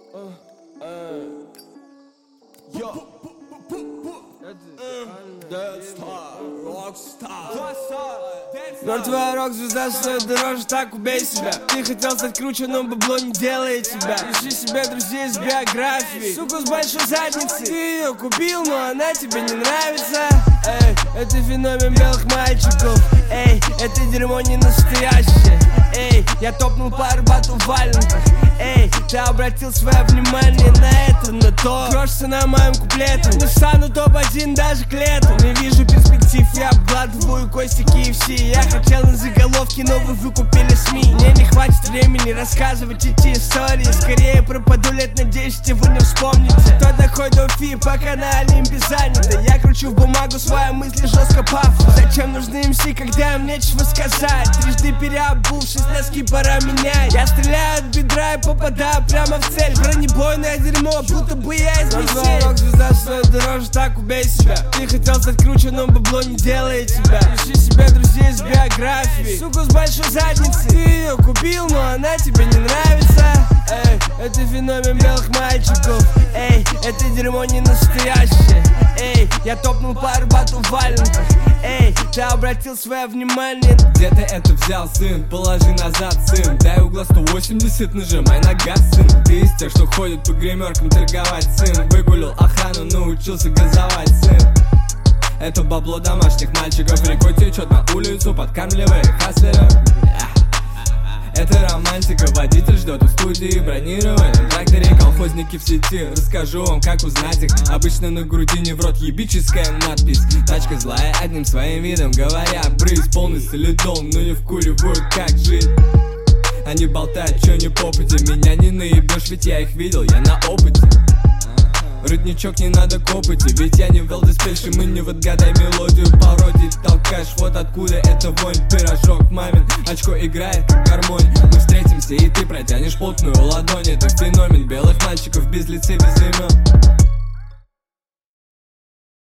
Мертвая рок-звезда стоит дороже, так убей себя. Ты хотел стать круче, но бабло не делает тебя. Ищи себе друзей с биографией, суку с большой задницей. Ты ее купил, но она тебе не нравится. Эй, это феномен белых мальчиков. Эй, это дерьмо не настоящее. Эй, я топнул пару батл в валенках. Эй, ты обратил свое внимание на это, на то. Крошься на моем куплете, не стану топ-1 даже к лету. Не вижу перспектив, я обгладываю кости KFC. Я хотел на заголовки, но вы выкупили СМИ. Мне не хватит времени рассказывать эти истории. Скорее пропаду лет на 10, и вы не вспомните. Кто такой Дофи, пока на Олимпе занято. Я кручу в бумагу свои мысли, жестко пафос. Зачем нужны МС, когда им нечего сказать? Трижды переобувшись, носки пора менять. Я стреляю от бедра и попадаю прямо в цель. Бронебойное дерьмо, будто бы я из Мессель. Рок-звезда стоит дороже, так убей себя. Ты хотел стать круче, но бабло не делает тебя. Ищи себе друзей с биографией, суку с большой задницей. Ты ее купил, но она тебе не нравится. Эй, это феномен белых мальчиков. Эй, это дерьмо не настоящее. Эй, я топнул пару батл в валенках. Эй, ты обратил свое внимание. Где ты это взял, сын? Положи назад, сын. Дай угла 180, нажимай на газ, сын. Ты из тех, что ходит по гримеркам торговать, сын. Выгулил охрану, научился газовать, сын. Это бабло домашних мальчиков. Рекой течет на улицу, подкармливая хаслера. Это романтика, водитель ждет у студии. Бронирование на тракторе, колхозники в сети. Расскажу вам, как узнать их. Обычно на грудине в рот ебическая надпись. Тачка злая, одним своим видом говоря. Брызг полный солидон, но не вкуривают, как жить. Они болтают, чё не попади. Меня не наебешь, ведь я их видел, я на опыте. Родничок не надо копоти, ведь я не вел диспельши, мы не в отгадай мелодию пародий толкаешь, вот откуда это вонь. Пирожок мамин, очко играет гармонь. Мы встретимся и ты протянешь плотную ладонь. Это феномен белых мальчиков без лица, без имен.